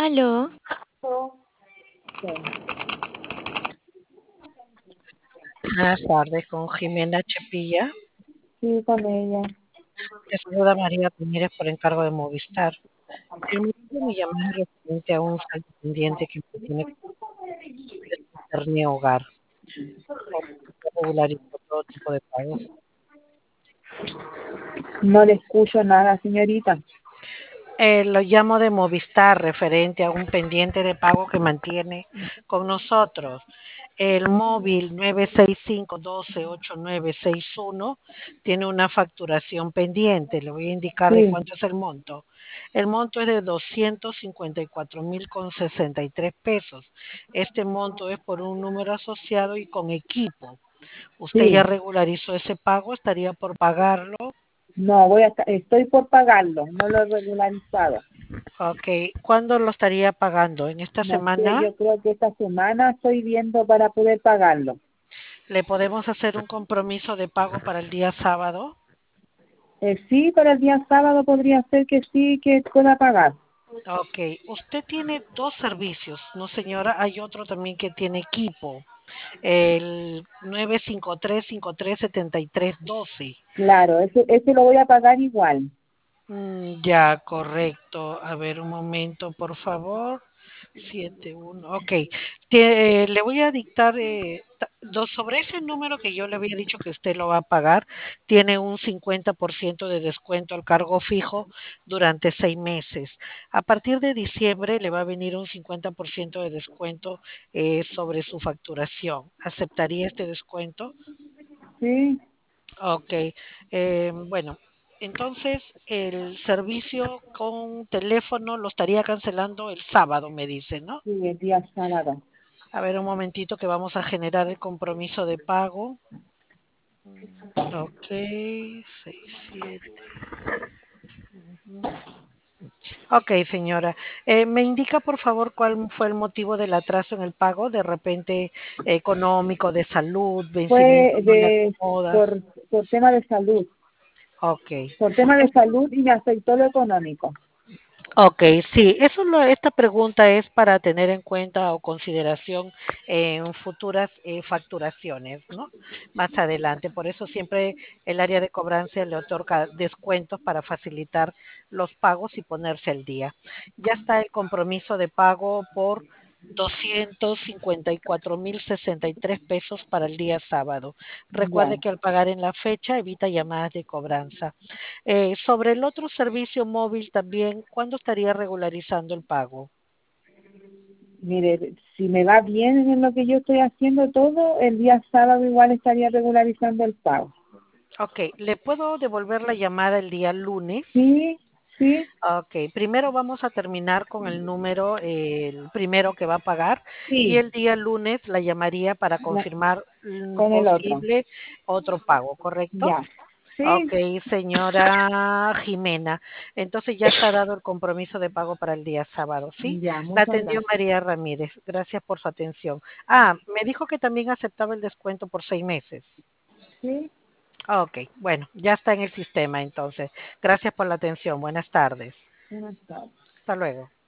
Aló, Buenas tardes, con Jimena Chepilla. sí, con ella. Te saluda María Ramírez por encargo de Movistar. El motivo de mi llamada es referente a un saldo pendiente que me tiene que hacer mi hogar. O regularizo todo tipo de pagos. No le escucho nada, señorita. Lo llamo de Movistar referente a un pendiente de pago que mantiene con nosotros. El móvil 965-128961 tiene una facturación pendiente. Le voy a indicar de Sí, cuánto es el monto. El monto es de 254.063 pesos. Este monto es por un número asociado y con equipo. Usted ya sí. regularizó ese pago, estaría por pagarlo. No, estoy por pagarlo, no lo he regularizado. Ok, ¿cuándo lo estaría pagando? ¿En esta No sé, semana? yo creo que esta semana estoy viendo para poder pagarlo. ¿Le podemos hacer un compromiso de pago para el día sábado? Sí, para el día sábado podría ser que sí, que pueda pagar. Ok, usted tiene dos servicios, ¿no señora? Hay otro también que tiene equipo, el 953-537312. Claro, ese lo voy a pagar igual. Ya, correcto. A ver, un momento, por favor. 71. Ok. Le voy a dictar sobre ese número que yo le había dicho que usted lo va a pagar. Tiene un 50% de descuento al cargo fijo durante 6 meses. A partir de diciembre le va a venir un 50% de descuento sobre su facturación. ¿Aceptaría este descuento? Sí, Ok, bueno, entonces el servicio con teléfono lo estaría cancelando el sábado, me dice, ¿no? sí, el día sábado. A ver, un momentito que vamos a generar el compromiso de pago. Ok, 67. Ok, señora. ¿Me indica, por favor, cuál fue el motivo del atraso en el pago? De repente económico, de salud, vencimiento Fue no le acomoda. por tema de salud, Ok. por tema de salud y me afectó lo económico. Ok, sí, esta pregunta es para tener en cuenta o consideración en futuras facturaciones, ¿no? Más adelante. Por eso siempre el área de cobranza le otorga descuentos para facilitar los pagos y ponerse al día. Ya está el compromiso de pago por 254.063 pesos para el día sábado. Recuerde Ya. que al pagar en la fecha evita llamadas de cobranza. Sobre el otro servicio móvil también, ¿cuándo estaría regularizando el pago? Mire, si me va bien en lo que yo estoy haciendo todo, el día sábado igual estaría regularizando el pago. Ok, ¿le puedo devolver la llamada el día lunes? Sí, sí, Ok, primero vamos a terminar con el número, el primero que va a pagar, y sí, el día lunes la llamaría para la- confirmar un con el otro. posible otro pago, ¿correcto? Ya. Sí, Ok, señora Jimena. Entonces ya está dado el compromiso de pago para el día sábado, ¿sí? ya, La muchas atendió gracias. María Ramírez. Gracias por su atención. Ah, me dijo que también aceptaba el descuento por 6 meses. Sí, Ok, bueno, ya está en el sistema entonces. Gracias por la atención. Buenas tardes. buenas tardes. Hasta luego.